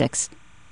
866.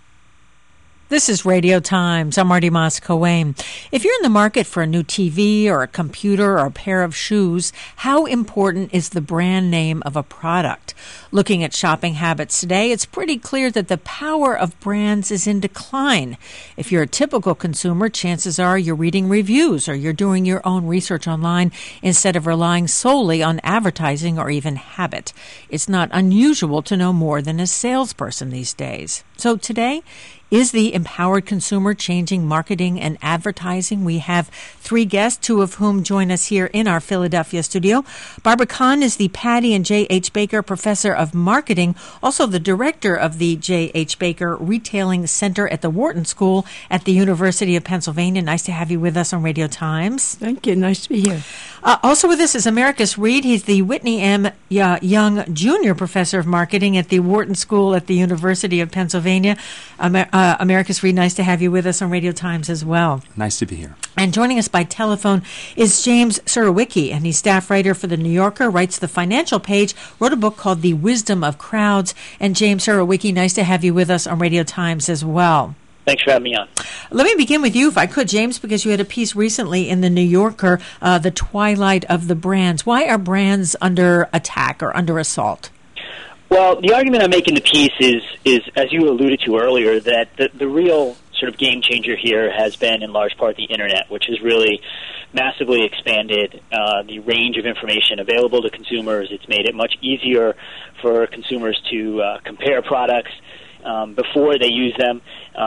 This is Radio Times. I'm Marty Moss-Coane. If you're in the market for a new TV or a computer or a pair of shoes, how important is the brand name of a product? Looking at shopping habits today, it's pretty clear that the power of brands is in decline. If you're a typical consumer, chances are you're reading reviews or you're doing your own research online instead of relying solely on advertising or even habit. It's not unusual to know more than a salesperson these days. So today, is the empowered consumer changing marketing and advertising? We have three guests, two of whom join us here in our Philadelphia studio. Barbara Kahn is the Patty and J.H. Baker Professor of Marketing, also the director of the J.H. Baker Retailing Center at the Wharton School at the University of Pennsylvania. Nice to have you with us on Radio Times. Thank you. Nice to be here. Also with us is Americus Reed. He's the Whitney M. Young Jr. Professor of Marketing at the Wharton School at the University of Pennsylvania. Americus Reed, nice to have you with us on Radio Times as well. Nice to be here. And joining us by telephone is James Surowiecki, and he's staff writer for The New Yorker, writes the financial page, wrote a book called The Wisdom of Crowds. And James Surowiecki, nice to have you with us on Radio Times as well. Thanks for having me on. Let me begin with you, if I could, James, because you had a piece recently in The New Yorker, The Twilight of the Brands. Why are brands under attack or under assault? Well, the argument I make in the piece is as you alluded to earlier, that the real sort of game changer here has been in large part the Internet, which has really massively expanded the range of information available to consumers. It's made it much easier for consumers to compare products before they use them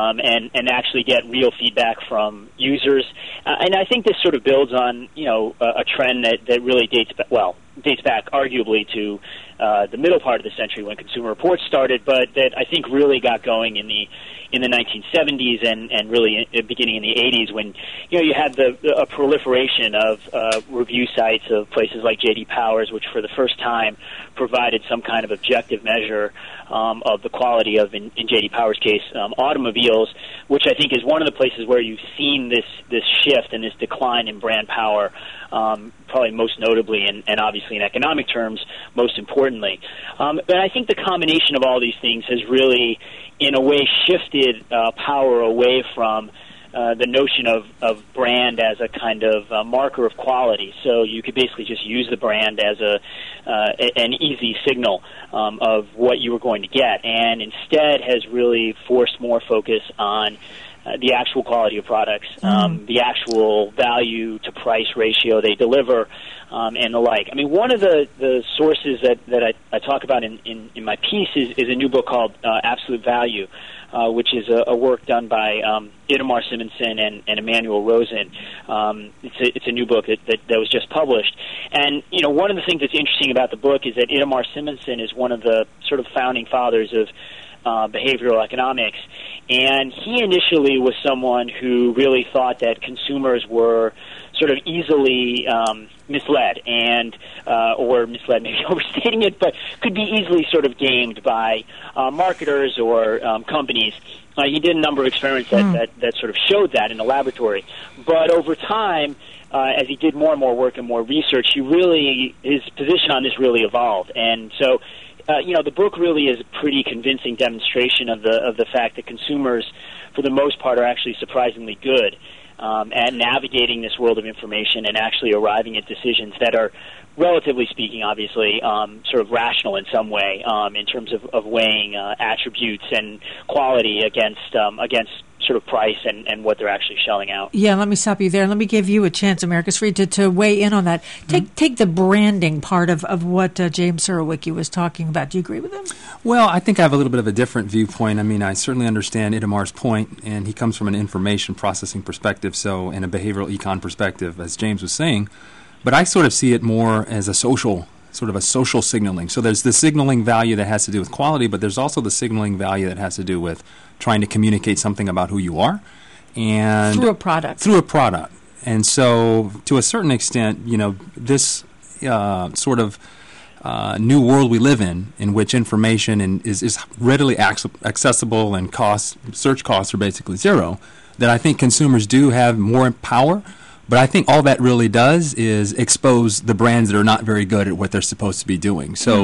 and actually get real feedback from users. And I think this sort of builds on, a trend that really dates back arguably to the middle part of the century when Consumer Reports started, but that I think really got going in the 1970s and really beginning in the 80s when you had a proliferation of review sites of places like J.D. Powers, which for the first time provided some kind of objective measure of the quality of, in J.D. Powers' case, automobiles, which I think is one of the places where you've seen this shift and this decline in brand power, probably most notably and obviously in economic terms, most importantly. But I think the combination of all these things has really, in a way, shifted power away from the notion of brand as a kind of marker of quality. So you could basically just use the brand as an easy signal of what you were going to get, and instead has really forced more focus on the actual quality of products, the actual value to price ratio they deliver, and the like. I mean, one of the sources that I talk about in my piece is a new book called Absolute Value, which is a work done by Itamar Simonson and Emmanuel Rosen. It's a new book that was just published. And, one of the things that's interesting about the book is that Itamar Simonson is one of the sort of founding fathers of behavioral economics. And he initially was someone who really thought that consumers were sort of easily misled or misled, maybe overstating it, but could be easily sort of gamed by marketers or companies. He did a number of experiments that sort of showed that in the laboratory. But over time, as he did more and more work and more research, his position on this really evolved. And so the book really is a pretty convincing demonstration of the fact that consumers, for the most part, are actually surprisingly good at navigating this world of information and actually arriving at decisions that are, relatively speaking, obviously, sort of rational in some way in terms of weighing attributes and quality against sort of price and what they're actually shelling out. Yeah, let me stop you there. Let me give you a chance, Americus Reed, to weigh in on that. Take the branding part of what James Surowiecki was talking about. Do you agree with him? Well, I think I have a little bit of a different viewpoint. I mean, I certainly understand Itamar's point, and he comes from an information processing perspective, and a behavioral econ perspective, as James was saying. But I sort of see it more as a social signaling. So there's the signaling value that has to do with quality, but there's also the signaling value that has to do with trying to communicate something about who you are. And through a product. And so to a certain extent, this sort of new world we live in which information is readily accessible and search costs are basically zero, that I think consumers do have more power. But I think all that really does is expose the brands that are not very good at what they're supposed to be doing. So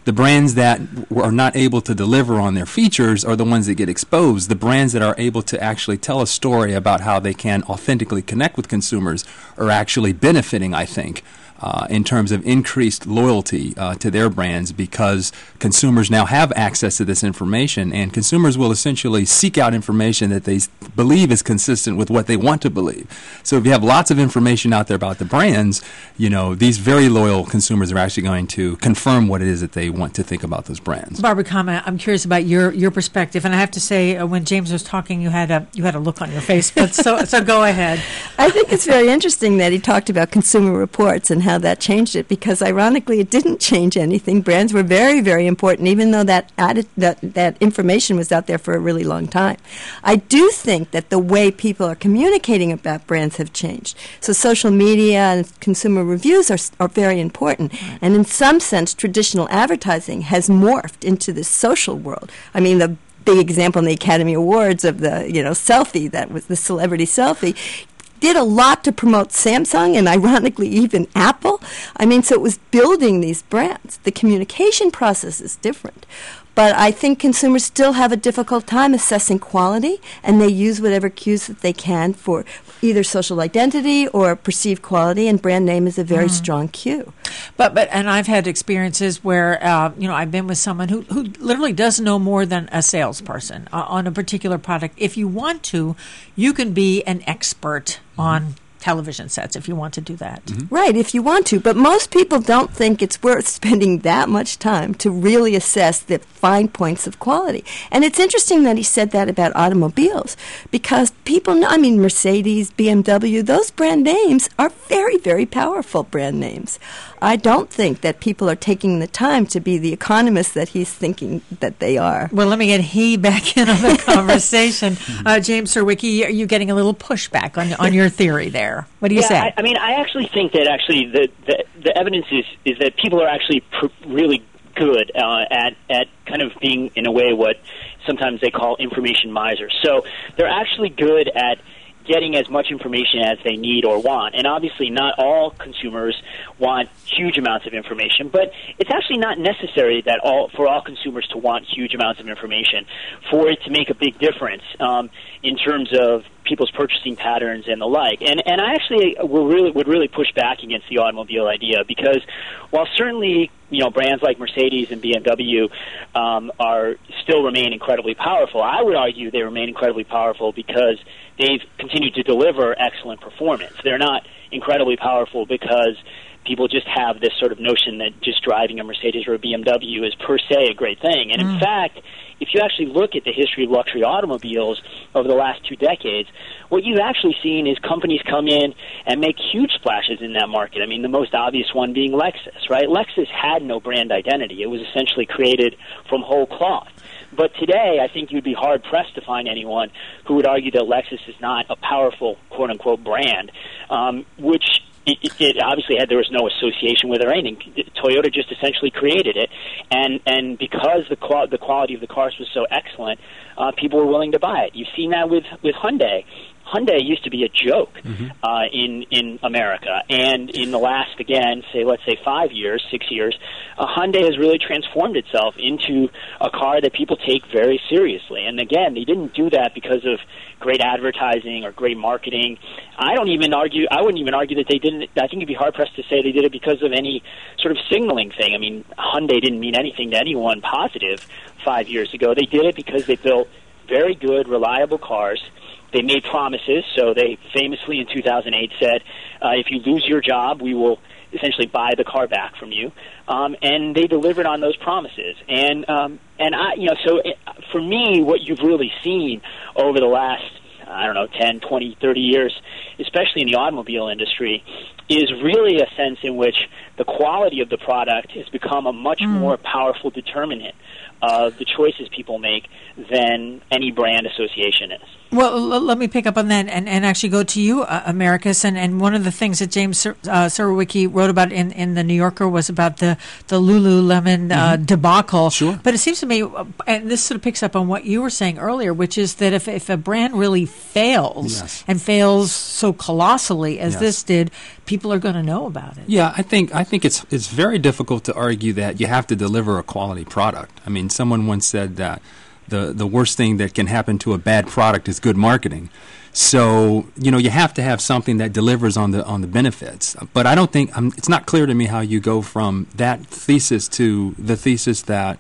The brands that are not able to deliver on their features are the ones that get exposed. The brands that are able to actually tell a story about how they can authentically connect with consumers are actually benefiting, I think, in terms of increased loyalty to their brands, because consumers now have access to this information, and consumers will essentially seek out information that they believe is consistent with what they want to believe. So if you have lots of information out there about the brands, these very loyal consumers are actually going to confirm what it is that they want to think about those brands. Barbara Kama, I'm curious about your perspective, and I have to say, when James was talking, you had a look on your face, but so go ahead. I think it's very interesting that he talked about Consumer Reports and how that changed it, because ironically it didn't change anything. Brands were very, very important, even though that information was out there for a really long time. I do think that the way people are communicating about brands have changed. So social media and consumer reviews are very important. Right. And in some sense, traditional advertising has morphed into this social world. I mean, the big example in the Academy Awards of the selfie, that was the celebrity selfie, did a lot to promote Samsung and ironically even Apple. I mean, so it was building these brands. The communication process is different. But I think consumers still have a difficult time assessing quality, and they use whatever cues that they can for either social identity or perceived quality, and brand name is a very strong cue. But and I've had experiences where I've been with someone who literally doesn't know more than a salesperson on a particular product. If you want to, you can be an expert on television sets if you want to do that. Mm-hmm. Right, if you want to. But most people don't think it's worth spending that much time to really assess the fine points of quality. And it's interesting that he said that about automobiles, because people know, Mercedes, BMW, those brand names are very, very powerful brand names. I don't think that people are taking the time to be the economists that he's thinking that they are. Well, let me get he back in on the conversation. James Surowiecki, are you getting a little pushback on your theory there? What do you say? I actually think that the evidence is that people are actually really good at kind of being, in a way, what sometimes they call information misers. So they're actually good at getting as much information as they need or want. And obviously not all consumers want huge amounts of information, but it's actually not necessary that for all consumers to want huge amounts of information for it to make a big difference in terms of people's purchasing patterns and the like. And I actually would really push back against the automobile idea, because while certainly brands like Mercedes and BMW still remain incredibly powerful, I would argue they remain incredibly powerful because they've continued to deliver excellent performance. They're not incredibly powerful because people just have this sort of notion that just driving a Mercedes or a BMW is per se a great thing. And in fact, if you actually look at the history of luxury automobiles over the last 2 decades, what you've actually seen is companies come in and make huge splashes in that market. I mean, the most obvious one being Lexus, right? Lexus had no brand identity. It was essentially created from whole cloth. But today, I think you'd be hard-pressed to find anyone who would argue that Lexus is not a powerful, quote-unquote, brand, which it obviously there was no association with it or anything. Toyota just essentially created it, and because the quality of the cars was so excellent, people were willing to buy it. You've seen that with Hyundai. Hyundai used to be a joke in America, and in the last, let's say 5 years, 6 years, Hyundai has really transformed itself into a car that people take very seriously. And again, they didn't do that because of great advertising or great marketing. I wouldn't even argue that they didn't. I think you'd be hard-pressed to say they did it because of any sort of signaling thing. I mean, Hyundai didn't mean anything to anyone positive 5 years ago. They did it because they built very good, reliable cars. They made promises, so they famously in 2008 said, if you lose your job, we will essentially buy the car back from you. And they delivered on those promises. So for me, what you've really seen over the last, 10, 20, 30 years, especially in the automobile industry, is really a sense in which the quality of the product has become a much more powerful determinant of the choices people make than any brand association is. Well, let me pick up on that and actually go to you, Americus. And one of the things that James Surowiecki wrote about in the New Yorker was about the Lululemon debacle. Sure. But it seems to me, and this sort of picks up on what you were saying earlier, which is that if a brand really fails and fails so colossally as this did, people are going to know about it. Yeah, I think think it's very difficult to argue that you have to deliver a quality product. I mean, someone once said that the worst thing that can happen to a bad product is good marketing. So, you have to have something that delivers on the benefits. But I don't think it's not clear to me how you go from that thesis to the thesis that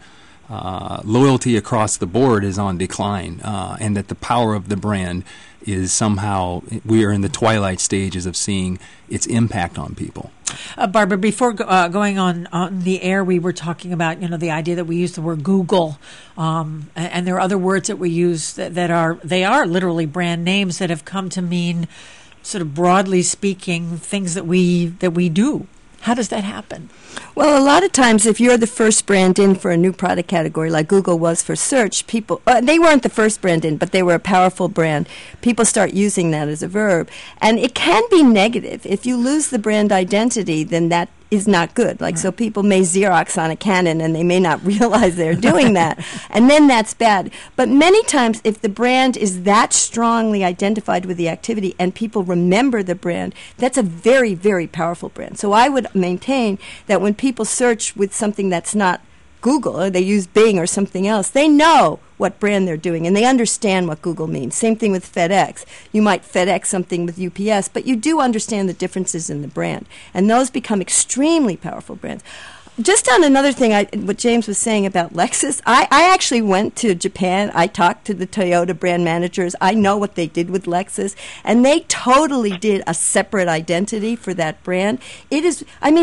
loyalty across the board is on decline, and that the power of the brand is somehow, we are in the twilight stages of seeing its impact on people. Barbara, before going on the air, we were talking about, the idea that we use the word Google, and there are other words that we use that are literally brand names that have come to mean, sort of broadly speaking, things that we do. How does that happen? Well, a lot of times, if you're the first brand in for a new product category, like Google was for search, people, they weren't the first brand in, but they were a powerful brand. People start using that as a verb. And it can be negative. If you lose the brand identity, then that is not good. So people may Xerox on a Canon and they may not realize they're doing that. And then that's bad. But many times, if the brand is that strongly identified with the activity and people remember the brand, that's a very, very powerful brand. So I would maintain that when people search with something that's not Google, or they use Bing or something else, they know what brand they're doing, and they understand what Google means. Same thing with FedEx. You might FedEx something with UPS, but you do understand the differences in the brand, and those become extremely powerful brands. Just on another thing, what James was saying about Lexus, I actually went to Japan. I talked to the Toyota brand managers. I know what they did with Lexus, and they totally did a separate identity for that brand. It is,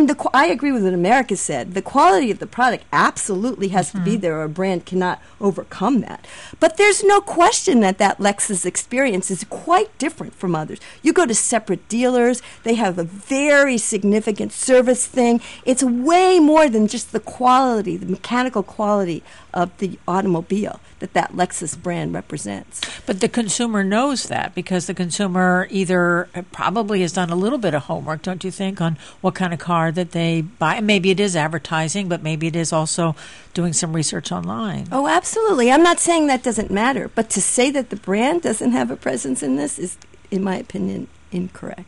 I agree with what America said. The quality of the product absolutely has to be there, or a brand cannot overcome that. But there's no question that Lexus experience is quite different from others. You go to separate dealers. They have a very significant service thing. It's way more than just the quality, the mechanical quality of the automobile that Lexus brand represents. But the consumer knows that, because the consumer either probably has done a little bit of homework, don't you think, on what kind of car that they buy. Maybe it is advertising, but maybe it is also doing some research online. Oh, absolutely. I'm not saying that doesn't matter, but to say that the brand doesn't have a presence in this is, in my opinion, incorrect.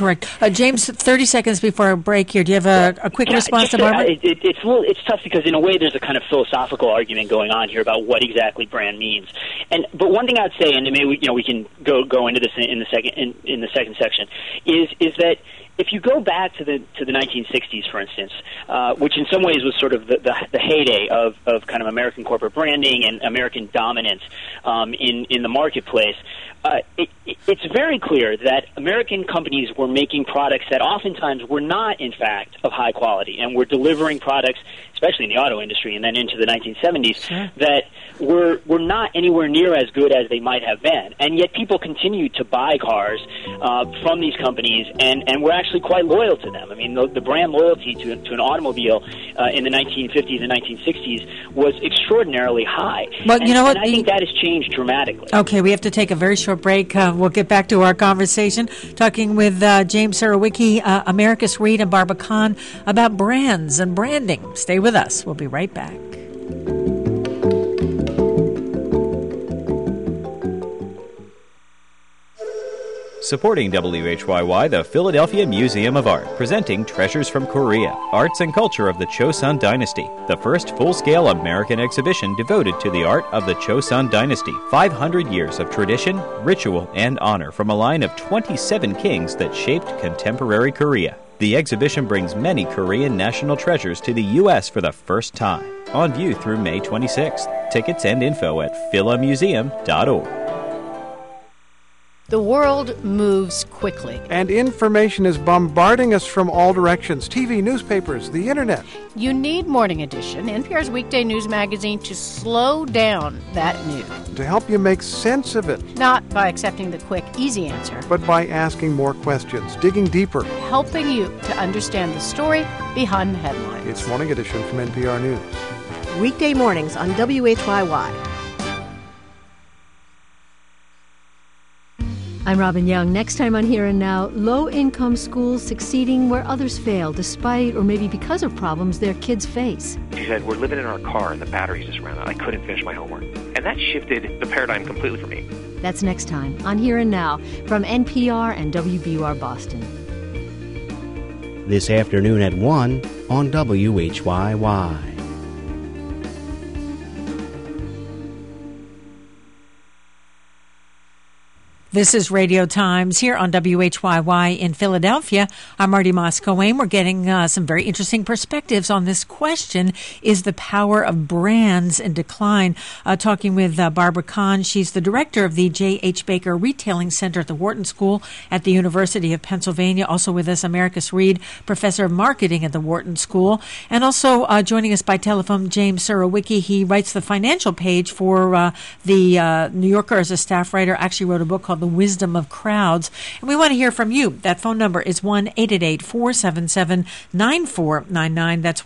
James, 30 seconds before our break here. Do you have a quick response to Barbara? It's tough because in a way there's a kind of philosophical argument going on here about what exactly brand means. But one thing I'd say, and maybe we can go into this in the second section, is that if you go back to the 1960s, for instance, which in some ways was sort of the heyday of kind of American corporate branding and American dominance in the marketplace, it's very clear that American companies were making products that oftentimes were not, in fact, of high quality, and were delivering products, especially in the auto industry and then into the 1970s, sure, that were not anywhere near as good as they might have been. And yet people continued to buy cars from these companies and were actually quite loyal to them. I mean, the brand loyalty to an automobile in the 1950s and 1960s was extraordinarily high. Well, you know what? And I think that has changed dramatically. Okay, we have to take a very short break. We'll get back to our conversation, talking with James Surowiecki, Americus Reed, and Barbara Kahn about brands and branding. Stay with us. We'll be right back. Supporting WHYY, the Philadelphia Museum of Art, presenting Treasures from Korea, Arts and Culture of the Chosun Dynasty, the first full-scale American exhibition devoted to the art of the Chosun Dynasty. 500 years of tradition, ritual, and honor from a line of 27 kings that shaped contemporary Korea. The exhibition brings many Korean national treasures to the U.S. for the first time. On view through May 26th. Tickets and info at philamuseum.org. The world moves quickly. And information is bombarding us from all directions. TV, newspapers, the internet. You need Morning Edition, NPR's weekday news magazine, to slow down that news. To help you make sense of it. Not by accepting the quick, easy answer. But by asking more questions, digging deeper. Helping you to understand the story behind the headlines. It's Morning Edition from NPR News. Weekday mornings on WHYY. I'm Robin Young. Next time on Here and Now, low-income schools succeeding where others fail, despite or maybe because of problems their kids face. She said, we're living in our car and the batteries just ran out. I couldn't finish my homework. And that shifted the paradigm completely for me. That's next time on Here and Now from NPR and WBUR Boston. this afternoon at 1 on WHYY. This is Radio Times here on WHYY in Philadelphia. I'm Marty Moscowain. We're getting some very interesting perspectives on this question, is the power of brands in decline? Talking with Barbara Kahn. She's the director of the J.H. Baker Retailing Center at the Wharton School at the University of Pennsylvania. Also with us, Americus Reed, professor of marketing at the Wharton School. And also joining us by telephone, James Surowiecki. He writes the financial page for the New Yorker as a staff writer, actually wrote a book called The Wisdom of Crowds. And we want to hear from you. That phone number is 1-888-477-9499. That's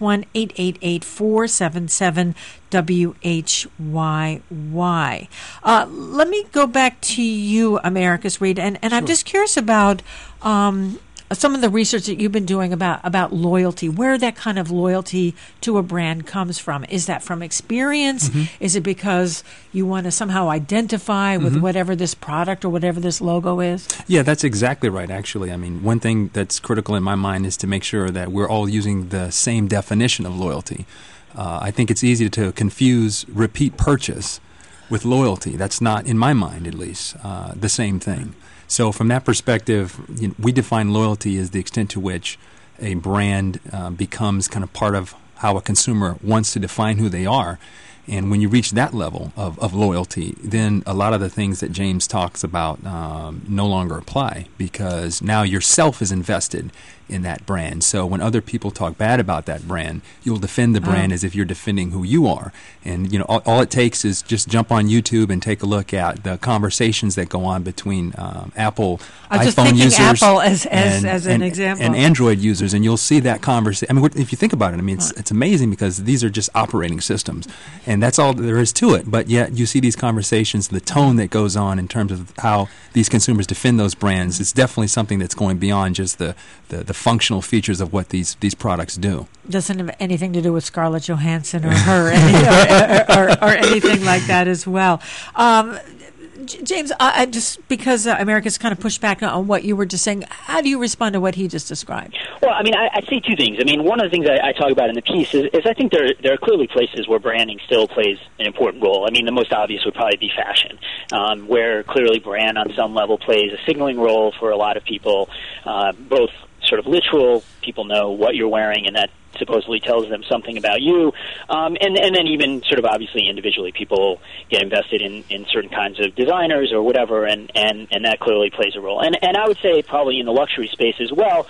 1-888-477-WHYY. Let me go back to you, Americus Reed, and Sure. I'm just curious about some of the research that you've been doing about loyalty, where that kind of loyalty to a brand comes from. Is that from experience? Mm-hmm. Is it because you want to somehow identify with whatever this product or whatever this logo is? Yeah, that's exactly right, actually. I mean, one thing that's critical in my mind is to make sure that we're all using the same definition of loyalty. I think it's easy to confuse repeat purchase with loyalty. That's not, in my mind at least, the same thing. So from that perspective, we define loyalty as the extent to which a brand becomes kind of part of how a consumer wants to define who they are. And when you reach that level of loyalty, then a lot of the things that James talks about no longer apply, because now yourself is invested in that brand. So when other people talk bad about that brand, you'll defend the brand as if you're defending who you are. And all it takes is just jump on YouTube and take a look at the conversations that go on between Apple iPhone users, Apple as an example, and Android users, and you'll see that conversation. I mean, if you think about it, I mean, it's amazing, because these are just operating systems, and that's all there is to it. But yet you see these conversations, the tone that goes on in terms of how these consumers defend those brands. It's definitely something that's going beyond just the functional features of what these products do. Doesn't have anything to do with Scarlett Johansson or her or anything like that as well. James, I just because America's kind of pushed back on what you were just saying, how do you respond to what he just described? Well, I mean, I'd say two things. I mean, one of the things I talk about in the piece is I think there are clearly places where branding still plays an important role. I mean, the most obvious would probably be fashion, where clearly brand on some level plays a signaling role for a lot of people, both sort of literal, people know what you're wearing, and that supposedly tells them something about you, and then even sort of obviously individually, people get invested in certain kinds of designers or whatever, and that clearly plays a role. And I would say probably in the luxury space as well,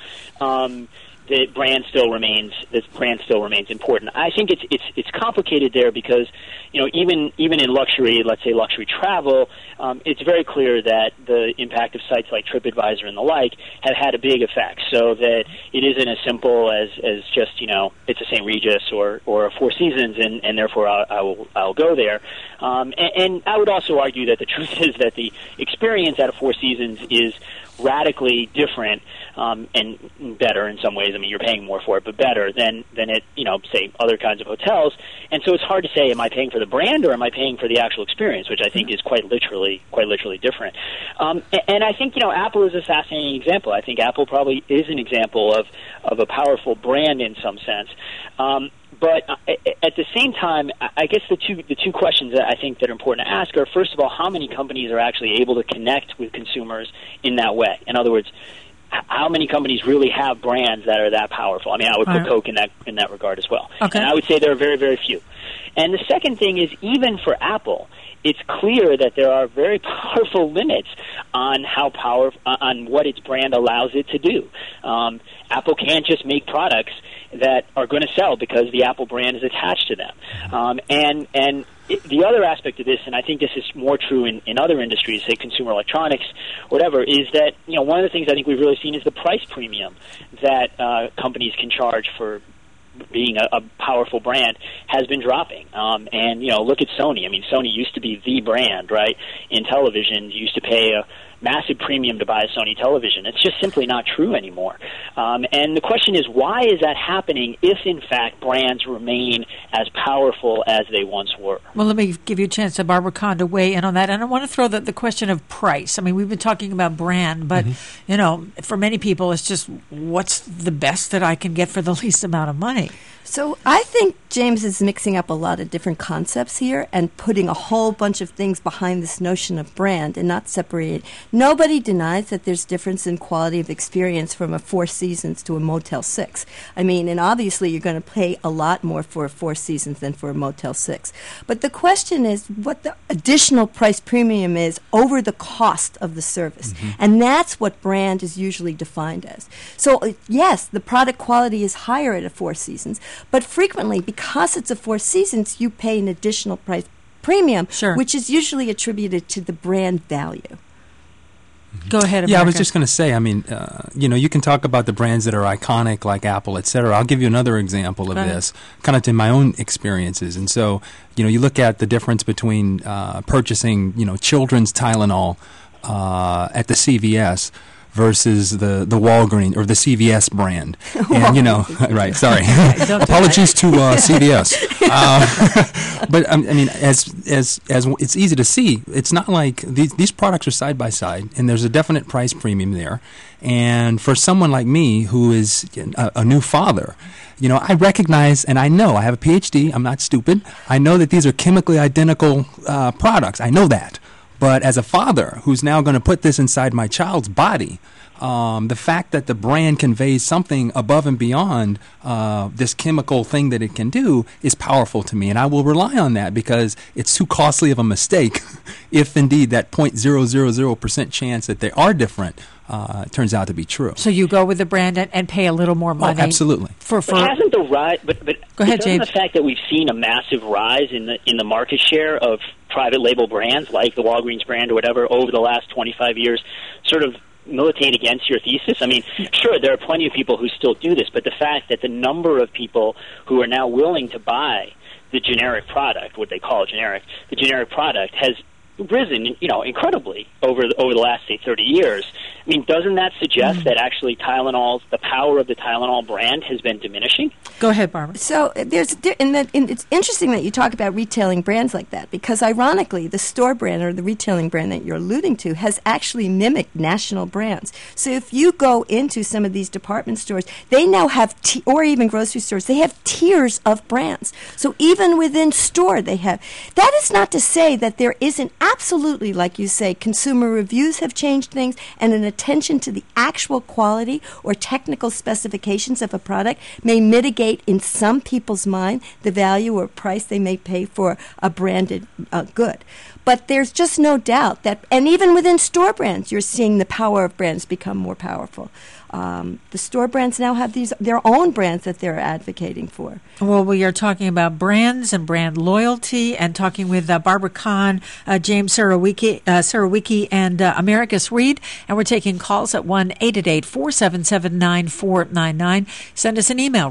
the brand still remains important. I think it's complicated there because even in luxury, let's say luxury travel, it's very clear that the impact of sites like TripAdvisor and the like have had a big effect. So that it isn't as simple as just it's a St. Regis or a Four Seasons, and therefore I'll go there. And I would also argue that the truth is that the experience at a Four Seasons is radically different and better in some ways. I mean, you're paying more for it, but better than at say other kinds of hotels. And so it's hard to say, am I paying for the brand or am I paying for the actual experience, which I think is quite literally different. And I think Apple is a fascinating example. I think Apple probably is an example of a powerful brand in some sense. But at the same time, I guess the two questions that I think that are important to ask are, first of all, how many companies are actually able to connect with consumers in that way? In other words, how many companies really have brands that are that powerful? I mean, I would put Coke in that regard as well. Okay. And I would say there are very, very few. And the second thing is, even for Apple, it's clear that there are very powerful limits on on what its brand allows it to do. Apple can't just make products that are going to sell because the Apple brand is attached to them. And the other aspect of this, and I think this is more true in other industries, say consumer electronics, whatever, is that one of the things I think we've really seen is the price premium that companies can charge for being a powerful brand has been dropping. And look at Sony. I mean, Sony used to be the brand, right? In television, you used to pay massive premium to buy a Sony television. It's just simply not true anymore. And the question is, why is that happening if, in fact, brands remain as powerful as they once were? Well, let me give you a chance to Barbara Kahn to weigh in on that. And I want to throw the question of price. I mean, we've been talking about brand, but, for many people, it's just what's the best that I can get for the least amount of money. So I think James is mixing up a lot of different concepts here and putting a whole bunch of things behind this notion of brand and not separate. Nobody denies that there's difference in quality of experience from a Four Seasons to a Motel 6. I mean, and obviously you're going to pay a lot more for a Four Seasons than for a Motel 6. But the question is what the additional price premium is over the cost of the service. And that's what brand is usually defined as. So, yes, the product quality is higher at a Four Seasons, but frequently, because it's a Four Seasons, you pay an additional price premium, which is usually attributed to the brand value. Go ahead, America. Yeah, I was just going to say, I mean, you can talk about the brands that are iconic like Apple, et cetera. I'll give you another example of this, kind of in my own experiences. And so, you look at the difference between purchasing, children's Tylenol at the CVS versus the Walgreens or the CVS brand. And, right, sorry. Apologies to CVS. But, I mean, as it's easy to see, it's not like these products are side by side, and there's a definite price premium there. And for someone like me who is a new father, I recognize and I know, I have a PhD, I'm not stupid, I know that these are chemically identical products. I know that. But as a father who's now going to put this inside my child's body, the fact that the brand conveys something above and beyond this chemical thing that it can do is powerful to me. And I will rely on that because it's too costly of a mistake if indeed that 0.000% chance that they are different turns out to be true. So you go with the brand and pay a little more money. Oh, absolutely. But hasn't the rise? But go ahead, James. The fact that we've seen a massive rise in the market share of private label brands like the Walgreens brand or whatever over the last 25 years, sort of militate against your thesis? I mean, sure, there are plenty of people who still do this, but the fact that the number of people who are now willing to buy the generic product, what they call generic, the generic product has risen, incredibly over the last, say, 30 years. I mean, doesn't that suggest that actually the power of the Tylenol brand has been diminishing? Go ahead, Barbara. So it's interesting that you talk about retailing brands like that because, ironically, the store brand or the retailing brand that you're alluding to has actually mimicked national brands. So if you go into some of these department stores, they now have, or even grocery stores, they have tiers of brands. So even within store, they have. That is not to say that there isn't absolutely, like you say, consumer reviews have changed things, and an attention to the actual quality or technical specifications of a product may mitigate in some people's mind the value or price they may pay for a branded good. But there's just no doubt that, and even within store brands, you're seeing the power of brands become more powerful. The store brands now have their own brands that they're advocating for. Well, we are talking about brands and brand loyalty and talking with Barbara Kahn, James Surowiecki, and Americus Reed. And we're taking calls at 1-888-477-9499. Send us an email,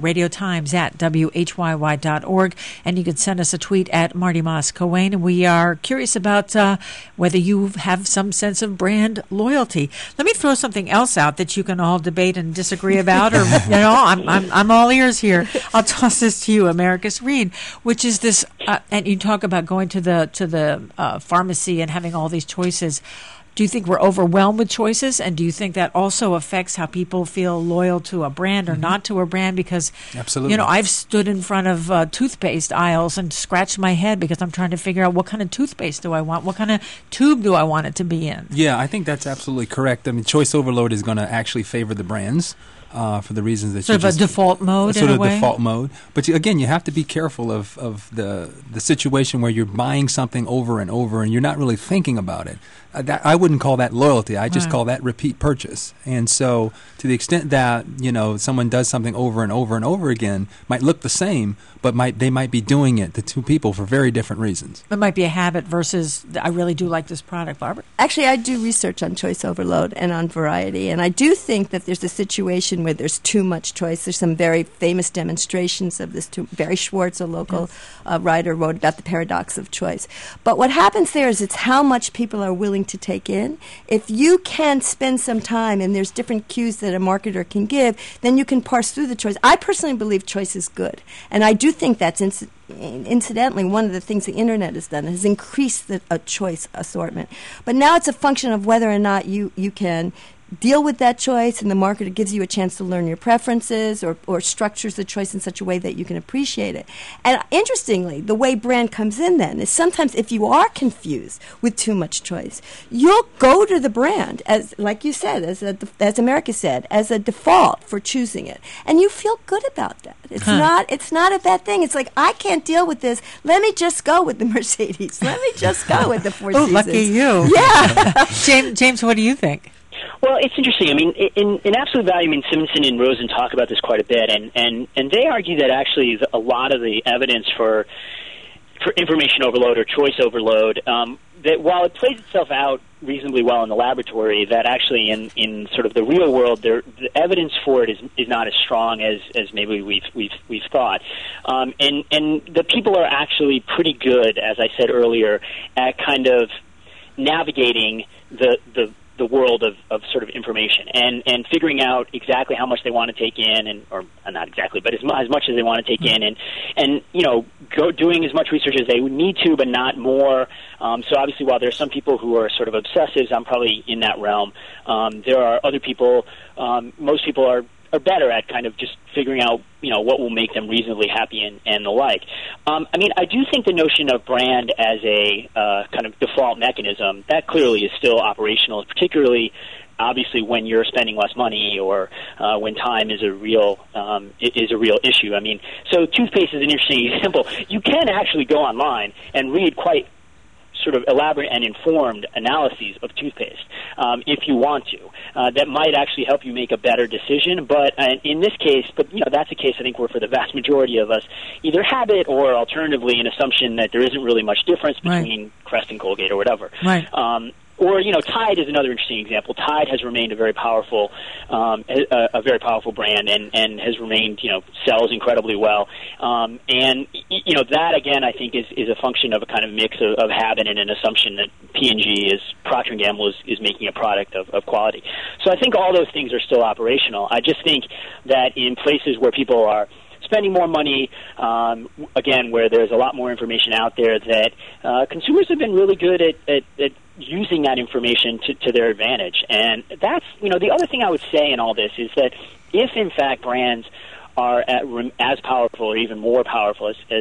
radiotimes@whyy.org. And you can send us a tweet at Marty Moss Coane. And we are curious about whether you have some sense of brand loyalty. Let me throw something else out that you can all debate and disagree about, or I'm all ears here. I'll toss this to you, Americus Reed, which is this, and you talk about going to the pharmacy and having all these choices. Do you think we're overwhelmed with choices, and do you think that also affects how people feel loyal to a brand or not to a brand? Because, absolutely, I've stood in front of toothpaste aisles and scratched my head because I'm trying to figure out what kind of toothpaste do I want, what kind of tube do I want it to be in. Yeah, I think that's absolutely correct. I mean, choice overload is going to actually favor the brands. For the reasons that sort of a default mode, sort in of a way. Default mode. But again, you have to be careful of the situation where you're buying something over and over and you're not really thinking about it. I wouldn't call that loyalty. I just call that repeat purchase. And so, to the extent that someone does something over and over and over again, might look the same, but they might be doing it, the two people, for very different reasons. It might be a habit versus I really do like this product, Barbara. Actually, I do research on choice overload and on variety, and I do think that there's a situation where there's too much choice. There's some very famous demonstrations of this. Barry Schwartz, a local writer, wrote about the paradox of choice. But what happens there is it's how much people are willing to take in. If you can spend some time, and there's different cues that a marketer can give, then you can parse through the choice. I personally believe choice is good. And I do think that's incidentally, one of the things the Internet has done is increased a choice assortment. But now it's a function of whether or not you can deal with that choice, and the marketer gives you a chance to learn your preferences or structures the choice in such a way that you can appreciate it. And interestingly, the way brand comes in then is sometimes if you are confused with too much choice, you'll go to the brand, as like you said, as America said, as a default for choosing it. And you feel good about that. It's not a bad thing. It's like, I can't deal with this. Let me just go with the Mercedes. Let me just go with the Four Seasons. Lucky you. Yeah. James, what do you think? Well, it's interesting. I mean, in Absolute Value, I mean, Simonson and Rosen talk about this quite a bit, and they argue that actually a lot of the evidence for information overload or choice overload, that while it plays itself out reasonably well in the laboratory, that actually in sort of the real world, the evidence for it is not as strong as maybe we've thought, and the people are actually pretty good, as I said earlier, at kind of navigating the world of sort of information and figuring out exactly how much they want to take in, or not exactly, but as much as they want to take in, and doing as much research as they would need to, but not more. So obviously, while there are some people who are sort of obsessives, I'm probably in that realm. There are other people. Most people are better at kind of just figuring out, what will make them reasonably happy and the like. I mean, I do think the notion of brand as a kind of default mechanism, that clearly is still operational, particularly obviously when you're spending less money or when time is a real issue. I mean, so toothpaste is an interesting example. You can actually go online and read quite sort of elaborate and informed analyses of toothpaste if you want to. That might actually help you make a better decision. But in this case, that's a case I think where for the vast majority of us, either habit or alternatively an assumption that there isn't really much difference between Crest and Colgate or whatever. Right. Or Tide is another interesting example. Tide has remained a very powerful brand and has remained sells incredibly well. And that again I think is a function of a kind of mix of habit and an assumption that P&G Procter & Gamble is making a product of quality. So I think all those things are still operational. I just think that in places where people are spending more money, again, where there's a lot more information out there, that consumers have been really good at using that information to their advantage. And that's, the other thing I would say in all this is that if, in fact, brands are as powerful or even more powerful as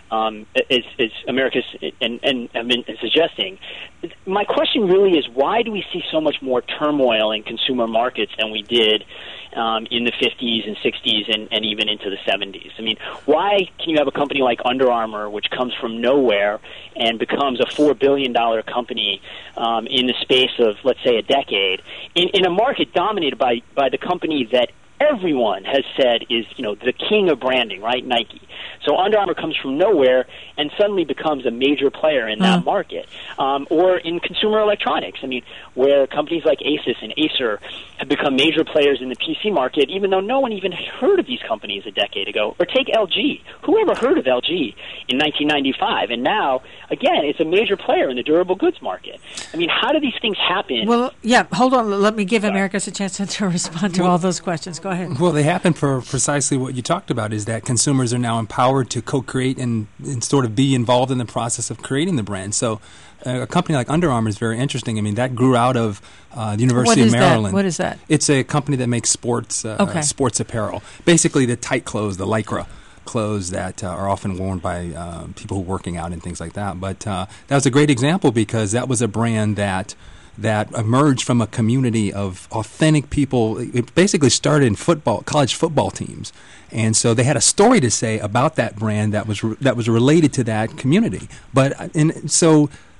America's and have been suggesting, my question really is, why do we see so much more turmoil in consumer markets than we did in the 50s and 60s and even into the 70s? I mean, why can you have a company like Under Armour, which comes from nowhere and becomes a $4 billion company in the space of, let's say, a decade, in a market dominated by the company that everyone has said is, the king of branding, right? Nike. So Under Armour comes from nowhere and suddenly becomes a major player in that market. Or in consumer electronics, I mean, where companies like Asus and Acer have become major players in the PC market, even though no one even heard of these companies a decade ago. Or take LG. Who ever heard of LG in 1995? And now, again, it's a major player in the durable goods market. I mean, how do these things happen? Well, yeah, hold on. Let me give Americus a chance to respond to all those questions. Go ahead. Well, they happen for precisely what you talked about, is that consumers are now empowered to co-create and sort of be involved in the process of creating the brand. So a company like Under Armour is very interesting. I mean, that grew out of the University of Maryland. What is that? It's a company that makes sports apparel. Basically the tight clothes, the Lycra clothes that are often worn by people who are working out and things like that. But that was a great example because that was a brand that emerged from a community of authentic people. It basically started in college football teams, and so they had a story to say about that brand that was related to that community. So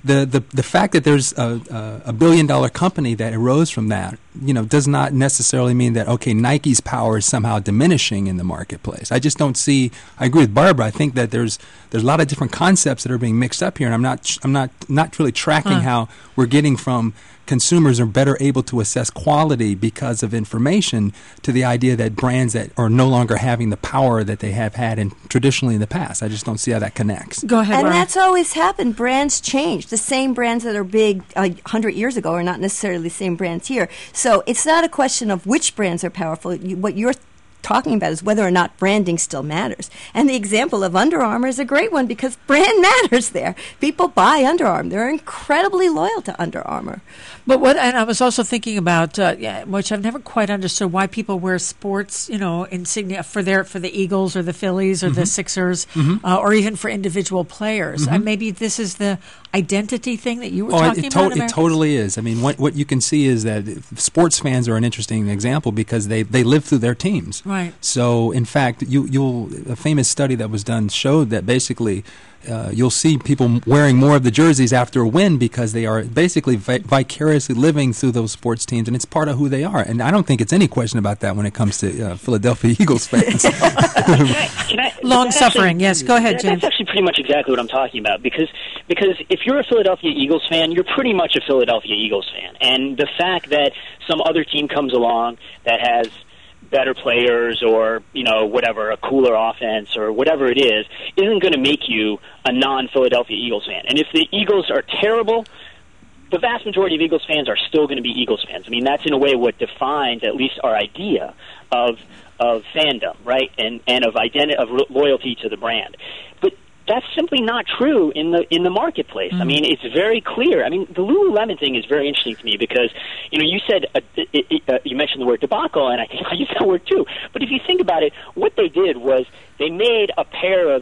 the fact that there's a $1 billion company that arose from that, does not necessarily mean that, okay, Nike's power is somehow diminishing in the marketplace. I just don't see. I agree with Barbara. I think that there's a lot of different concepts that are being mixed up here, and I'm not really tracking how we're getting from consumers are better able to assess quality because of information to the idea that brands that are no longer having the power that they have had traditionally in the past. I just don't see how that connects. Go ahead, And Brian. that's always happened. Brands change. The same brands that are big 100 years ago are not necessarily the same brands here. So it's not a question of which brands are powerful. What you're talking about is whether or not branding still matters. And the example of Under Armour is a great one because brand matters there. People buy Under Armour. They're incredibly loyal to Under Armour. But and I was also thinking about, which I've never quite understood, why people wear sports, insignia for the Eagles or the Phillies or the Sixers, or even for individual players. Maybe this is the identity thing that you were talking about. It totally is. I mean, what you can see is that sports fans are an interesting example because they live through their teams. Right. So, in fact, a famous study that was done showed that basically you'll see people wearing more of the jerseys after a win because they are basically vicariously living through those sports teams, and it's part of who they are. And I don't think it's any question about that when it comes to Philadelphia Eagles fans. Long-suffering, yes. Go ahead, James. That's actually pretty much exactly what I'm talking about because if you're a Philadelphia Eagles fan, you're pretty much a Philadelphia Eagles fan. And the fact that some other team comes along that has better players or, whatever, a cooler offense or whatever it is, isn't going to make you a non-Philadelphia Eagles fan. And if the Eagles are terrible, the vast majority of Eagles fans are still going to be Eagles fans. I mean, that's in a way what defines at least our idea of fandom, right? And of loyalty to the brand. But that's simply not true in the marketplace. I mean, it's very clear. I mean, the Lululemon thing is very interesting to me because, you said you mentioned the word debacle, and I think I used that word too. But if you think about it, what they did was they made a pair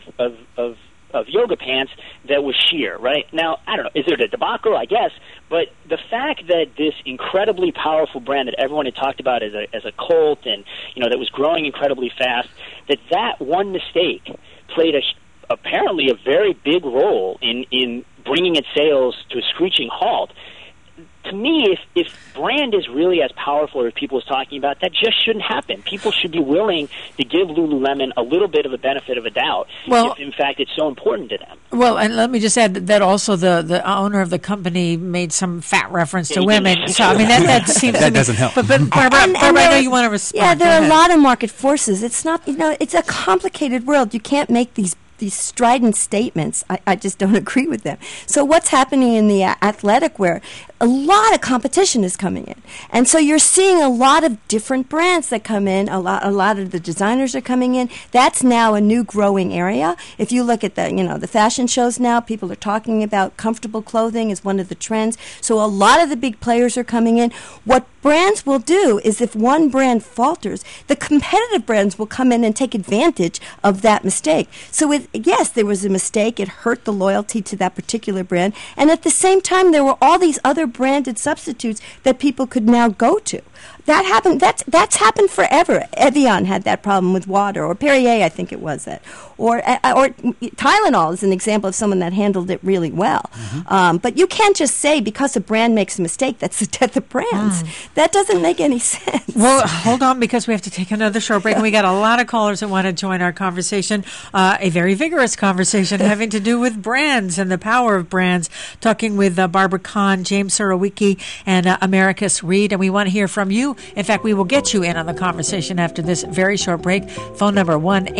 of yoga pants that was sheer, right? Now, I don't know, is it a debacle? I guess. But the fact that this incredibly powerful brand that everyone had talked about as a cult and, that was growing incredibly fast, that one mistake played apparently a very big role in bringing its sales to a screeching halt. To me, if brand is really as powerful as people was talking about, that just shouldn't happen. People should be willing to give Lululemon a little bit of a benefit of a doubt if, in fact, it's so important to them. Well, and let me just add that also the owner of the company made some fat reference to women. So, I mean, that seems that doesn't help. But Barbara, I know you want to respond. Yeah, there are a lot of market forces. It's not, it's a complicated world. You can't make these strident statements. I just don't agree with them. So what's happening in the athletic wear? A lot of competition is coming in. And so you're seeing a lot of different brands that come in. A lot of the designers are coming in. That's now a new growing area. If you look at the fashion shows now, people are talking about comfortable clothing as one of the trends. So a lot of the big players are coming in. What brands will do is if one brand falters, the competitive brands will come in and take advantage of that mistake. So yes, there was a mistake. It hurt the loyalty to that particular brand. And at the same time, there were all these other branded substitutes that people could now go to. That happened. That's happened forever. Evian had that problem with water, or Perrier, I think it was that, or Tylenol is an example of someone that handled it really well. But you can't just say because a brand makes a mistake that's the death of brands. That doesn't make any sense. Well, hold on because we have to take another short break, and we got a lot of callers that want to join our conversation. A very vigorous conversation having to do with brands and the power of brands. Talking with Barbara Kahn, James Surowiecki, and Americus Reed, and we want to hear from you. In fact, we will get you in on the conversation after this very short break. Phone number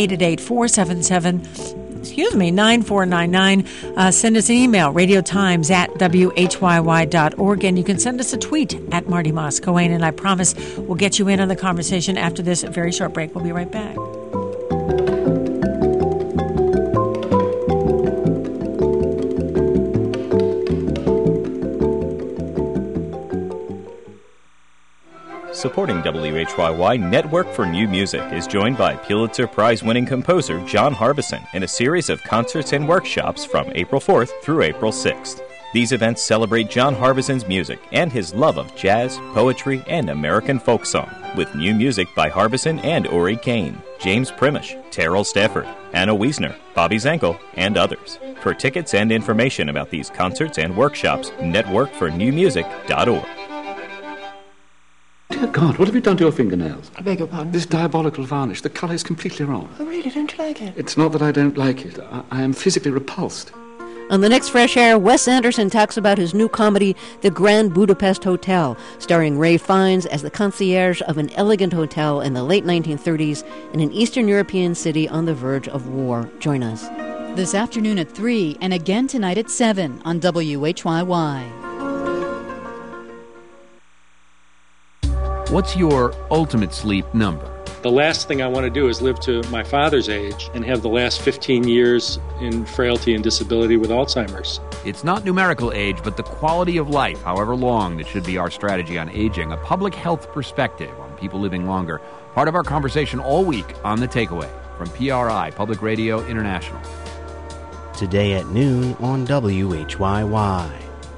1-888-477-9499. Send us an email, radiotimes@whyy.org, and you can send us a tweet at Marty Moss Cohen, and I promise we'll get you in on the conversation after this very short break. We'll be right back. Supporting WHYY Network for New Music is joined by Pulitzer Prize-winning composer John Harbison in a series of concerts and workshops from April 4th through April 6th. These events celebrate John Harbison's music and his love of jazz, poetry, and American folk song, with new music by Harbison and Ori Kane. James Primish, Terrell Stafford, Anna Wiesner, Bobby Zankel, and others. For tickets and information about these concerts and workshops, networkfornewmusic.org. Dear God, what have you done to your fingernails? I beg your pardon? This diabolical varnish. The colour is completely wrong. Oh, really? Don't you like it? It's not that I don't like it. I am physically repulsed. On the next Fresh Air, Wes Anderson talks about his new comedy, The Grand Budapest Hotel, starring Ray Fiennes as the concierge of an elegant hotel in the late 1930s in an Eastern European city on the verge of war. Join us. This afternoon at 3 and again tonight at 7 on WHYY. What's your ultimate sleep number? The last thing I want to do is live to my father's age and have the last 15 years in frailty and disability with Alzheimer's. It's not numerical age, but the quality of life, however long, that should be our strategy on aging. A public health perspective on people living longer. Part of our conversation all week on The Takeaway from PRI, Public Radio International. Today at noon on WHYY.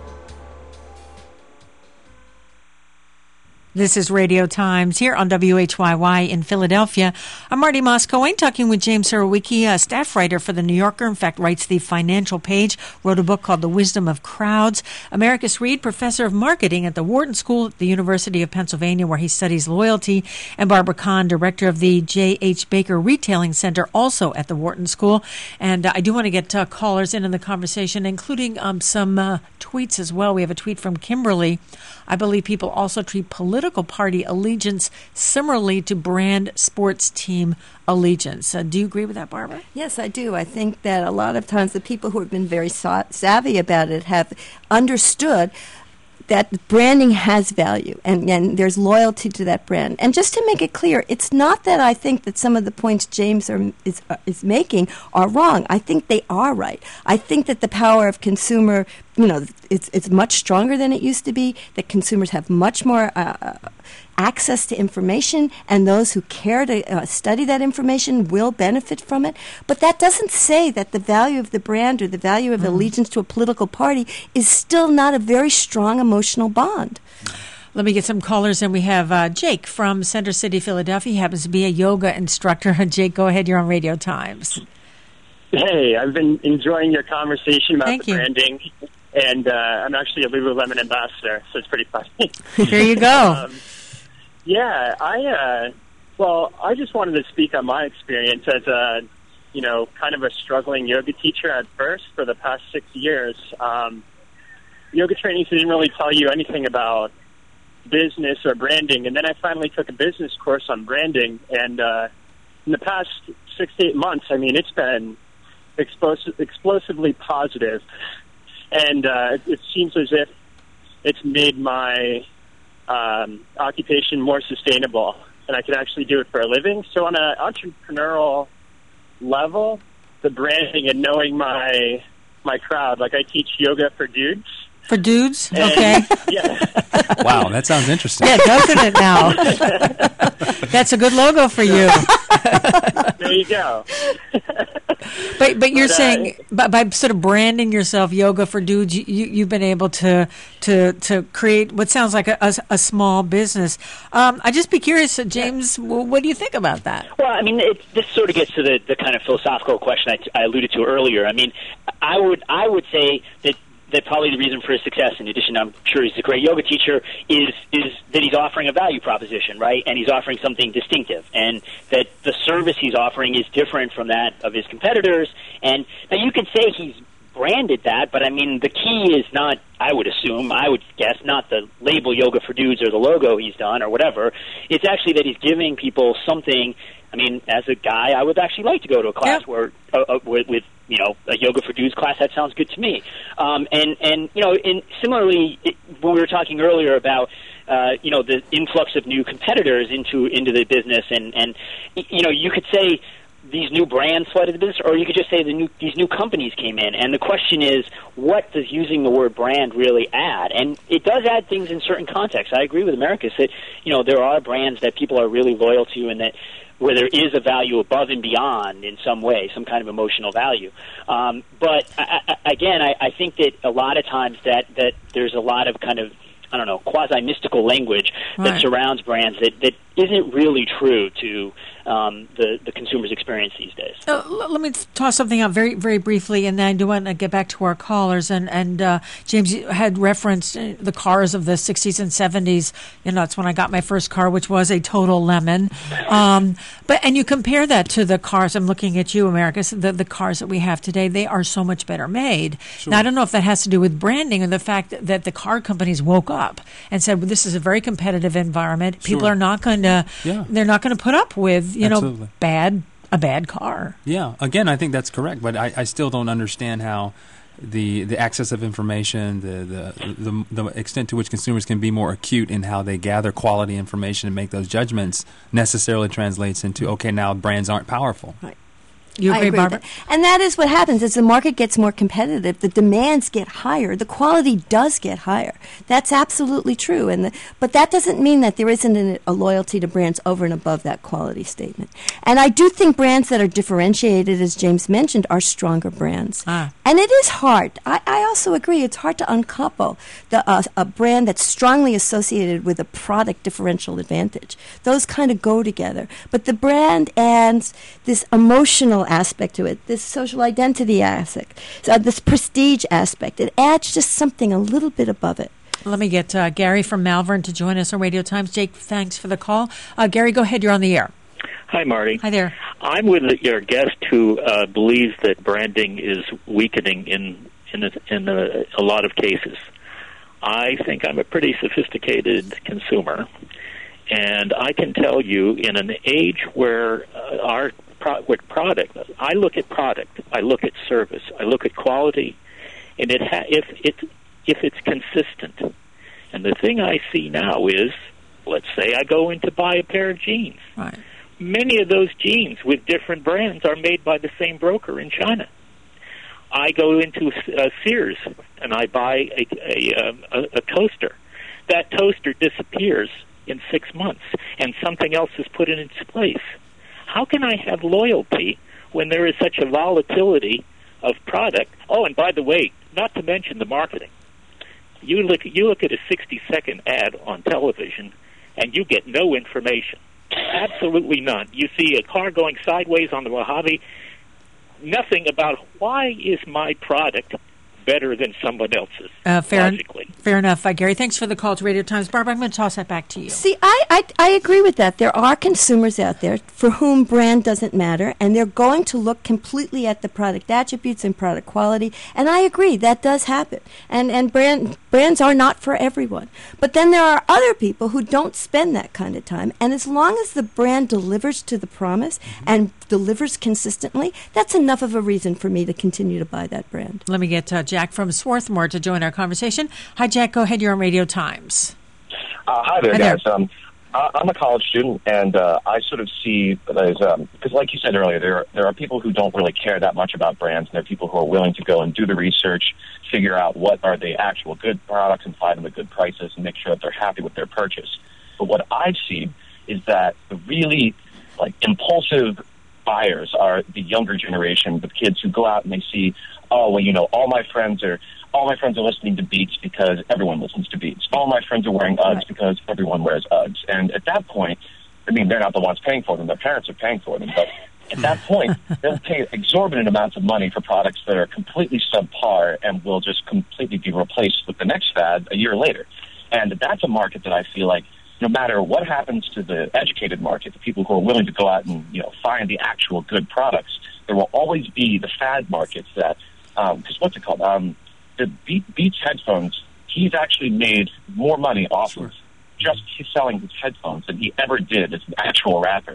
This is Radio Times here on WHYY in Philadelphia. I'm Marty Moscow, talking with James Surowiecki, a staff writer for The New Yorker. In fact, writes the financial page, wrote a book called The Wisdom of Crowds. Americus Reed, professor of marketing at the Wharton School at the University of Pennsylvania, where he studies loyalty. And Barbara Kahn, director of the J.H. Baker Retailing Center, also at the Wharton School. And I do want to get callers in the conversation, including some tweets as well. We have a tweet from Kimberly. I believe people also treat political party allegiance similarly to brand sports team allegiance. Do you agree with that, Barbara? Yes, I do. I think that a lot of times the people who have been very savvy about it have understood that branding has value, and there's loyalty to that brand. And just to make it clear, it's not that I think that some of the points James is making are wrong. I think they are right. I think that the power of consumer, it's much stronger than it used to be, that consumers have much more access to information, and those who care to study that information will benefit from it. But that doesn't say that the value of the brand or the value of allegiance to a political party is still not a very strong emotional bond. Let me get some callers, and we have Jake from Center City, Philadelphia. He happens to be a yoga instructor. Jake, go ahead. You're on Radio Times. Hey, I've been enjoying your conversation about branding, and I'm actually a Lululemon ambassador, so it's pretty funny. There you go. Yeah, I just wanted to speak on my experience as a, kind of a struggling yoga teacher at first for the past 6 years. Yoga trainings didn't really tell you anything about business or branding, and then I finally took a business course on branding, and in the past 6 to 8 months, it's been explosively positive, and it seems as if it's made my occupation more sustainable, and I can actually do it for a living. So on an entrepreneurial level, the branding and knowing my crowd, like I teach yoga for dudes. For dudes? Okay. Yeah. Wow, that sounds interesting. Yeah, doesn't it now? That's a good logo for you. There you go. But you're saying by sort of branding yourself yoga for dudes, you've been able to create what sounds like a small business. I'd just be curious, James, what do you think about that? Well, this sort of gets to the kind of philosophical question I alluded to earlier. I would say that probably the reason for his success, in addition, I'm sure he's a great yoga teacher, is that he's offering a value proposition, right? And he's offering something distinctive, and that the service he's offering is different from that of his competitors. And now you could say he's branded that, but the key is not, I would guess, not the label yoga for dudes or the logo he's done or whatever. It's actually that he's giving people something. As a guy, I would actually like to go to a class where with a yoga for dudes class. That sounds good to me. And similarly, when we were talking earlier about the influx of new competitors into the business, and you could say these new brands flooded the business, or you could just say these new companies came in. And the question is, what does using the word brand really add? And it does add things in certain contexts. I agree with Americus that there are brands that people are really loyal to, and that where there is a value above and beyond in some way, some kind of emotional value. But I think that a lot of times that there's a lot of kind of, quasi-mystical language that surrounds brands that isn't really true to the consumer's experience these days. Let me toss something out very, very briefly, and then I do want to get back to our callers. And James, you had referenced the cars of the 60s and 70s. It's when I got my first car, which was a total lemon. And you compare that to the cars. I'm looking at you, America. So the cars that we have today, they are so much better made. Sure. Now, I don't know if that has to do with branding or the fact that the car companies woke up and said, well, this is a very competitive environment. People are not going to. Yeah. They're not going to put up with a bad car. Yeah. Again, I think that's correct, but I still don't understand how the access of information, the extent to which consumers can be more acute in how they gather quality information and make those judgments necessarily translates into, okay, now brands aren't powerful. Right. You agree, Barbara? And that is what happens as the market gets more competitive. The demands get higher. The quality does get higher. That's absolutely true. But that doesn't mean that there isn't a loyalty to brands over and above that quality statement. And I do think brands that are differentiated, as James mentioned, are stronger brands. And it is hard. I also agree. It's hard to uncouple a brand that's strongly associated with a product differential advantage. Those kind of go together. But the brand adds this emotional aspect to it, this social identity aspect, this prestige aspect. It adds just something a little bit above it. Let me get Gary from Malvern to join us on Radio Times. Jake, thanks for the call. Gary, go ahead. You're on the air. Hi, Marty. Hi there. I'm with your guest who believes that branding is weakening in a lot of cases. I think I'm a pretty sophisticated consumer, and I can tell you in an age where with product, I look at product, I look at service, I look at quality, and if it's consistent. And the thing I see now is, let's say I go in to buy a pair of jeans. Right. Many of those jeans with different brands are made by the same broker in China. I go into Sears and I buy a toaster. That toaster disappears in 6 months, and something else is put in its place. How can I have loyalty when there is such a volatility of product? Oh, and by the way, not to mention the marketing. You look at a 60-second ad on television, and you get no information. Absolutely none. You see a car going sideways on the Mojave. Nothing about why is my product better than someone else's, logically. Fair enough. Gary, thanks for the call to Radio Times. Barbara, I'm going to toss that back to you. See, I agree with that. There are consumers out there for whom brand doesn't matter, and they're going to look completely at the product attributes and product quality, and I agree, that does happen. And brands are not for everyone. But then there are other people who don't spend that kind of time, and as long as the brand delivers to the promise and delivers consistently, that's enough of a reason for me to continue to buy that brand. Let me get Jack from Swarthmore to join our conversation. Hi, Jack. Go ahead. You're on Radio Times. Hi there, guys. I'm a college student, and I sort of see as because, like you said earlier, there are people who don't really care that much about brands, and there are people who are willing to go and do the research, figure out what are the actual good products, and find them at good prices, and make sure that they're happy with their purchase. But what I've seen is that the really impulsive buyers are the younger generation, the kids who go out and they see, oh, well, all my friends are listening to Beats because everyone listens to Beats. All my friends are wearing Uggs because everyone wears Uggs. And at that point, I mean, they're not the ones paying for them. Their parents are paying for them. But at that point, they'll pay exorbitant amounts of money for products that are completely subpar and will just completely be replaced with the next fad a year later. And that's a market that I feel like no matter what happens to the educated market, the people who are willing to go out and find the actual good products, there will always be the fad markets that, because what's it called? The Beats headphones, he's actually made more money off of just selling his headphones than he ever did as an actual rapper.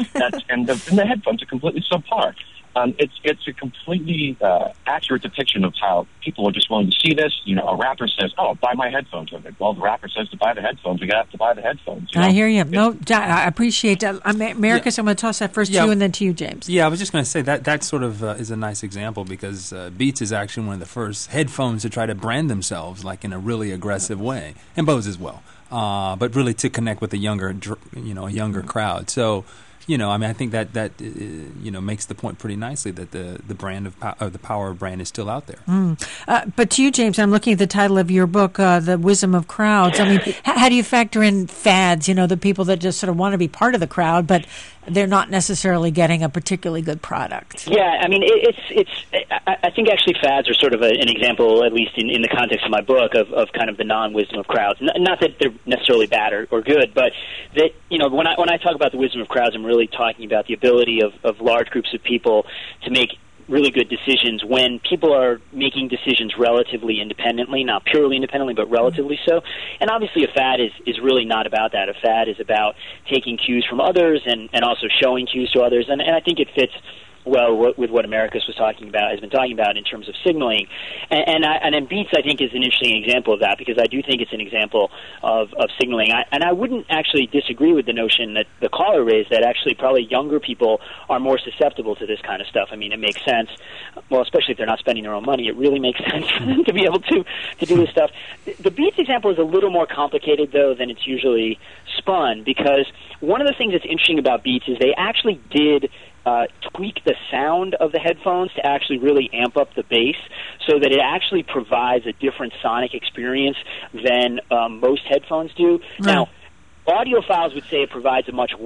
And the headphones are completely subpar. It's a completely accurate depiction of how people are just willing to see this. A rapper says, "Oh, buy my headphones." Well, the rapper says to buy the headphones. We got to buy the headphones. I hear you. No, I appreciate that. Americus, I'm going to toss that first to you and then to you, James. Yeah, I was just going to say that sort of is a nice example because Beats is actually one of the first headphones to try to brand themselves in a really aggressive way, and Bose as well. But really to connect with a younger crowd. So. I think that makes the point pretty nicely that the brand of the power of brand is still out there. But to you, James, I'm looking at the title of your book, The Wisdom of Crowds. I mean, how do you factor in fads? The people that just sort of want to be part of the crowd, but they're not necessarily getting a particularly good product. Yeah, I mean, I think actually fads are sort of an example, at least in the context of my book, of kind of the non-wisdom of crowds. Not that they're necessarily bad or good, but that, when I talk about the wisdom of crowds, I'm really talking about the ability of large groups of people to make really good decisions when people are making decisions relatively independently, not purely independently, but relatively so. And obviously a fad is really not about that. A fad is about taking cues from others and also showing cues to others. And I think it fits well with what Americus has been talking about in terms of signaling. And Beats, I think, is an interesting example of that, because I do think it's an example of signaling. And I wouldn't actually disagree with the notion that the caller raised, that actually probably younger people are more susceptible to this kind of stuff. I mean, it makes sense. Well, especially if they're not spending their own money, it really makes sense for them to be able to do this stuff. The Beats example is a little more complicated, though, than it's usually spun, because one of the things that's interesting about Beats is they actually did tweak the sound of the headphones to actually really amp up the bass, so that it actually provides a different sonic experience than most headphones do. Right. Now, audiophiles would say it provides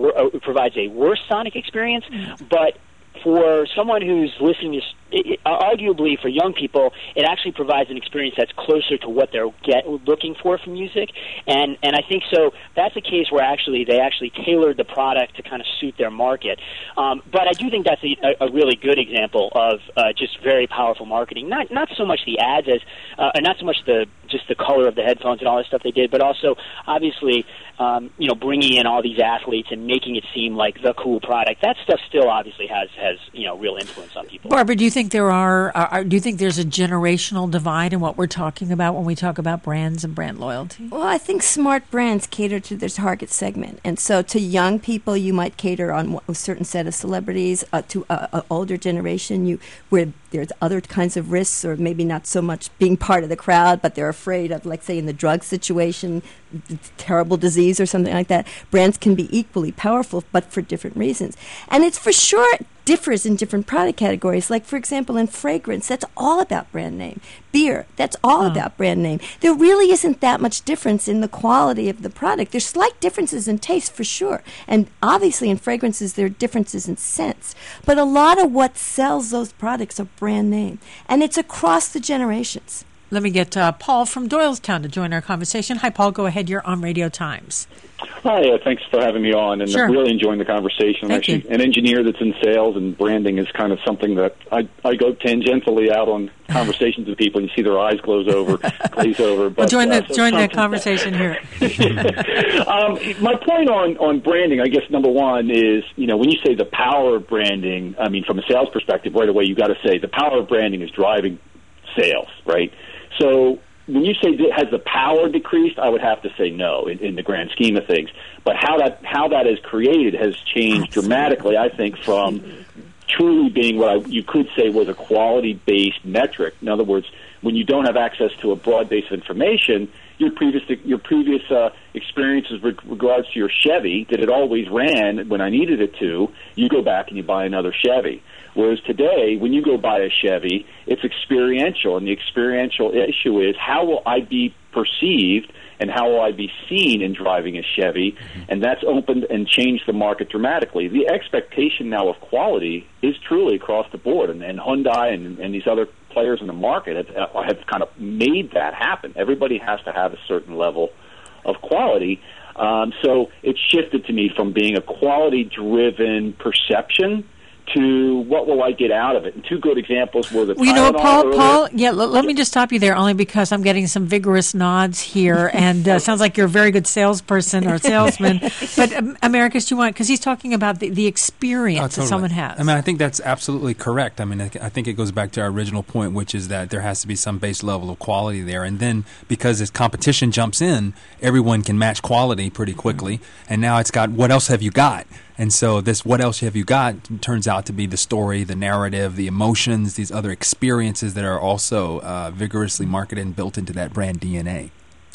a worse sonic experience, but for someone who's listening to, arguably for young people, it actually provides an experience that's closer to what they're looking for from music. And I think so that's a case where they actually tailored the product to kind of suit their market. But I do think that's a really good example of just very powerful marketing. Not so much the ads as, not so much just the color of the headphones and all that stuff they did, but also obviously bringing in all these athletes and making it seem like the cool product. That stuff still obviously has real influence on people. Barbara, do you think do you think there's a generational divide in what we're talking about when we talk about brands and brand loyalty? Well, I think smart brands cater to their target segment. And so to young people, you might cater on a certain set of celebrities. To an older generation, where there's other kinds of risks, or maybe not so much being part of the crowd, but they're afraid of, like, say, in the drug situation, terrible disease or something like that. Brands can be equally powerful, but for different reasons. And it's for sure differs in different product categories. Like, for example, in fragrance, that's all about brand name. Beer, that's all about brand name. There really isn't that much difference in the quality of the product. There's slight differences in taste, for sure. And obviously in fragrances, there are differences in scents. But a lot of what sells those products are brand name. And it's across the generations. Let me get Paul from Doylestown to join our conversation. Hi, Paul. Go ahead. You're on Radio Times. Hi. Thanks for having me on, and sure. I'm really enjoying the conversation. I'm actually an engineer that's in sales, and branding is kind of something that I go tangentially out on conversations with people, and you see their eyes glaze over. But, join that conversation here. My point on branding, I guess, number one is, when you say the power of branding, I mean, from a sales perspective, right away, you've got to say the power of branding is driving sales, right? So when you say has the power decreased, I would have to say no in the grand scheme of things. But how that is created has changed dramatically, I think, from truly being what you could say was a quality-based metric. In other words, when you don't have access to a broad base of information, your previous experiences with regards to your Chevy, that it always ran when I needed it to, you go back and you buy another Chevy. Whereas today, when you go buy a Chevy, it's experiential, and the experiential issue is how will I be perceived and how will I be seen in driving a Chevy, and that's opened and changed the market dramatically. The expectation now of quality is truly across the board, and Hyundai and these other players in the market have kind of made that happen. Everybody has to have a certain level of quality. So it shifted to me from being a quality-driven perception to what will I get out of it. And two good examples were the Paul, let me just stop you there, only because I'm getting some vigorous nods here, and sounds like you're a very good salesperson or salesman. But Americus, do you want, because he's talking about the experience that someone has. I mean, I think that's absolutely correct. I mean, I think it goes back to our original point, which is that there has to be some base level of quality there. And then because as competition jumps in, everyone can match quality pretty quickly. And now it's got, what else have you got? And so this what else have you got turns out to be the story, the narrative, the emotions, these other experiences that are also vigorously marketed and built into that brand DNA.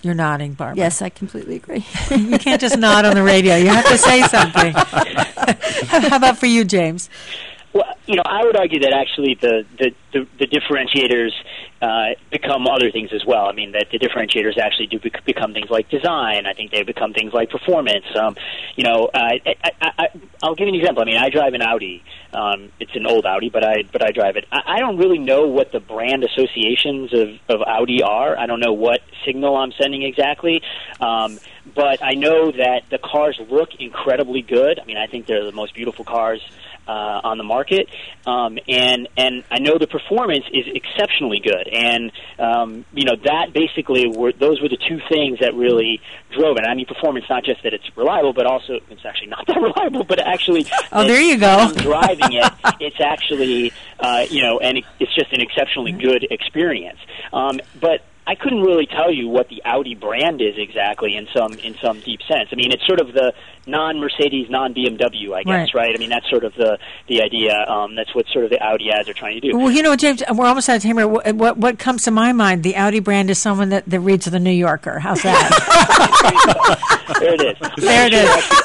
You're nodding, Barbara. Yes, I completely agree. You can't just nod on the radio. You have to say something. How about for you, James? Well, I would argue that actually the differentiators become other things as well. I mean, that the differentiators actually do become things like design. I think they become things like performance. I'll give you an example. I mean, I drive an Audi. It's an old Audi, but I drive it. I don't really know what the brand associations of Audi are. I don't know what signal I'm sending exactly. But I know that the cars look incredibly good. I mean, I think they're the most beautiful cars on the market, and I know the performance is exceptionally good, and that basically those were the two things that really drove it. I mean, performance, not just that it's reliable, but also it's actually not that reliable, but actually, there you go. When I'm driving it, it's actually and it's just an exceptionally good experience. But I couldn't really tell you what the Audi brand is exactly in some deep sense. I mean, it's sort of the non-Mercedes, non-BMW, I guess, right? I mean, that's sort of the idea. That's what sort of the Audi ads are trying to do. Well, James, we're almost out of time here. What comes to my mind, the Audi brand is someone that reads the New Yorker. How's that? There it is. There it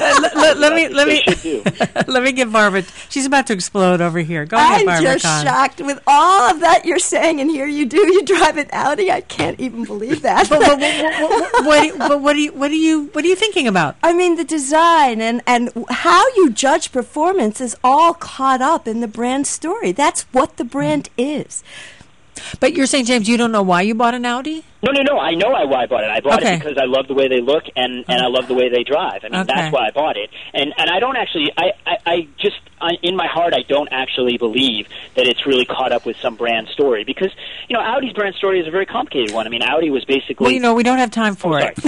is. Let me give Barbara. She's about to explode over here. Go ahead, Barbara. I'm just shocked with all of that you're saying, and here you do. You drive an Audi. I can't even believe that. But what are you thinking about? I mean, the design and how you judge performance is all caught up in the brand story. That's what the brand is. But you're saying, James, you don't know why you bought an Audi? No. I know why I bought it. I bought it because I love the way they look and I love the way they drive. I mean, that's why I bought it. And I don't actually, I just, in my heart, I don't actually believe that it's really caught up with some brand story because, Audi's brand story is a very complicated one. I mean, Audi was basically... Well, we don't have time for it.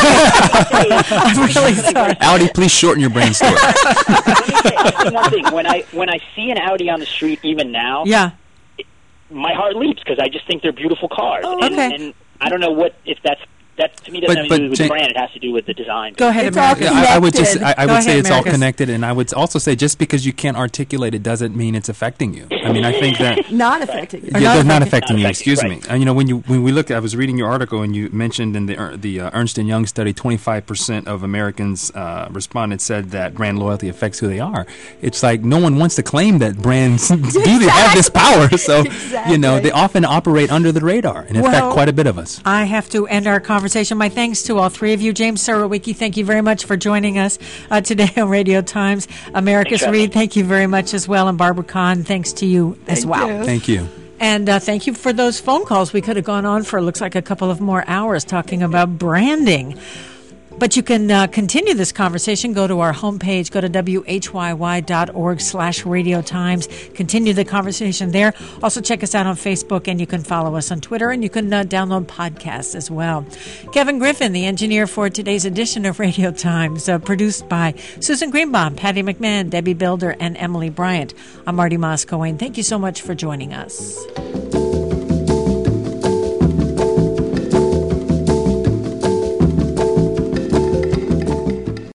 I'm really sorry. Audi, please shorten your brand story. Let me say one thing. When I see an Audi on the street, even now... Yeah. My heart leaps because I just think they're beautiful cars. Oh, okay. And I don't know if that to me doesn't have to do with the brand. It has to do with the design. Go ahead, America. I would say it's all connected, and I would also say just because you can't articulate it doesn't mean it's affecting you. I mean, I think that not affecting you. Yeah, they're not affecting you. Excuse me. And when we look, I was reading your article, and you mentioned in the Ernst & Young study, 25% of Americans respondents said that brand loyalty affects who they are. It's like no one wants to claim that brands do have this power, so they often operate under the radar and affect quite a bit of us. I have to end our conversation. My thanks to all three of you. James Surowiecki, thank you very much for joining us today on Radio Times. Americus Reed, thank you very much as well. And Barbara Kahn, thanks to you as well. Thank you. And thank you for those phone calls. We could have gone on for, looks like, a couple of more hours talking about branding. But you can continue this conversation. Go to our homepage. Go to whyy.org/Radio Times. Continue the conversation there. Also, check us out on Facebook, and you can follow us on Twitter, and you can download podcasts as well. Kevin Griffin, the engineer for today's edition of Radio Times, produced by Susan Greenbaum, Patty McMahon, Debbie Builder, and Emily Bryant. I'm Marty Moskowayne. Thank you so much for joining us.